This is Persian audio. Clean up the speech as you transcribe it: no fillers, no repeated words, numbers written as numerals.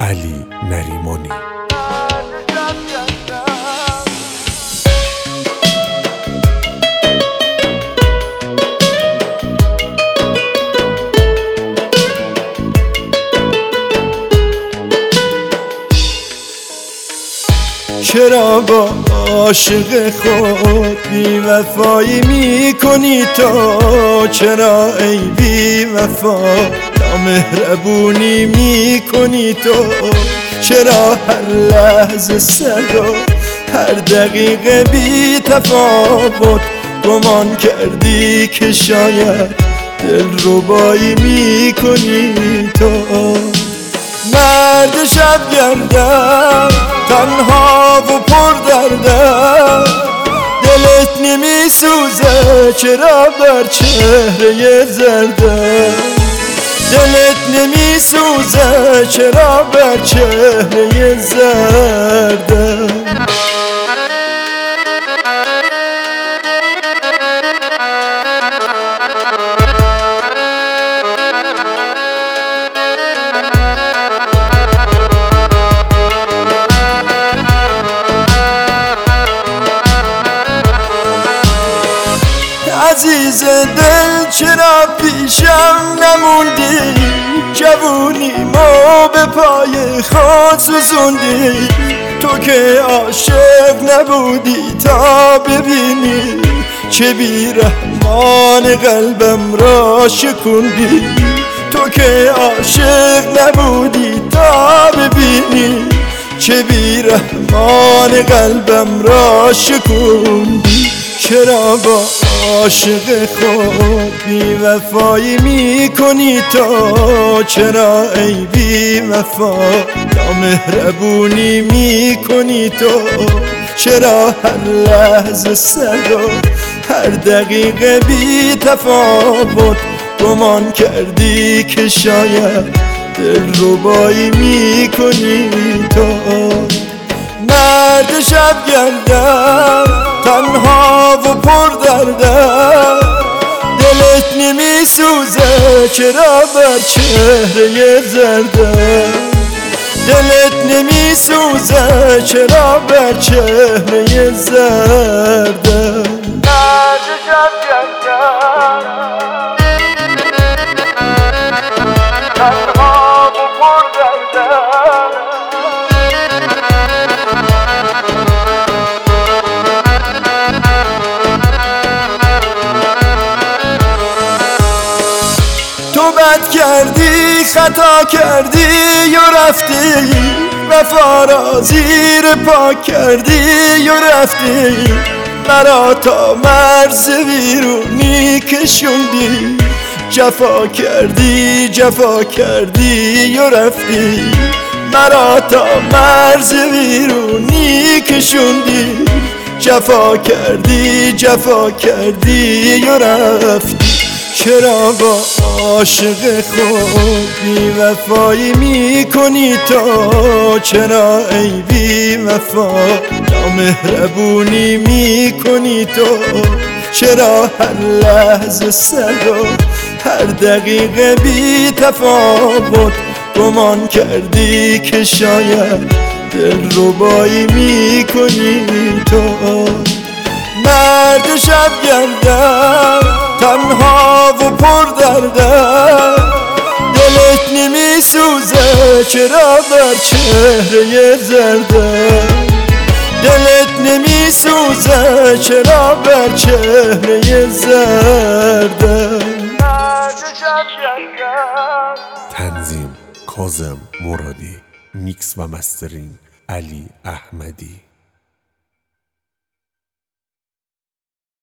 علی نریمانی. چرا با عاشق خود بی وفایی میکنی تو؟ چرا ای بی وفا نامهربونی میکنی تو؟ چرا هر لحظه سر و هر دقیقه بی تفاوت گمان کردی که شاید دلربایی میکنی تو؟ مرد شب گردم تنها و پر دردم، دلت نمی سوزه چرا بر چهره زردم؟ دلت نمی سوزه چرا بر چهره زردم؟ عزیز دل چرا پیشم نموندی؟ جوونی ما به پای خود سوزوندی. تو که عاشق نبودی تا ببینی چه بیرحمان قلبم را شکوندی. تو که عاشق نبودی تا ببینی چه بیرحمان قلبم را شکوندی. چرا با عاشق خود بی وفایی میکنی تو؟ چرا ای بی وفا نامهربونی میکنی تو؟ چرا هر لحظه سر و هر دقیقه بی تفاوت گمان کردی که شاید دلربایی میکنی تو؟ مرد شب گردم تنها و پر دردم، دلت نمی سوزه چرا بر چهره زردم؟ دلت نمی سوزه چرا بر چهره زردم؟ مرد شب گردم تنها و پر دردم، تو بد کردی خطا کردی و رفتی، وفا را زیر پا کردی و رفتی. مرا تا مرز ویرونی کشوندی، جفا کردی جفا کردی و رفتی. مرا تا مرز ویرونی کشوندی، جفا کردی جفا کردی و رفتی. چرا با عاشق خود بی وفایی میکنی تو؟ چرا ای بی وفا نامهربونی میکنی تو؟ چرا هر لحظه سر و هر دقیقه بی تفاوت گمان کردی که شاید دلربایی میکنی تو؟ مرد شب گردم تنها و پر دردم، دلت نمی سوزه چرا بر چهره زردم؟ دلت نمی سوزه چرا بر چهره زردم؟ تنظیم کاظم مرادی، میکس و مسترینگ علی احمدی.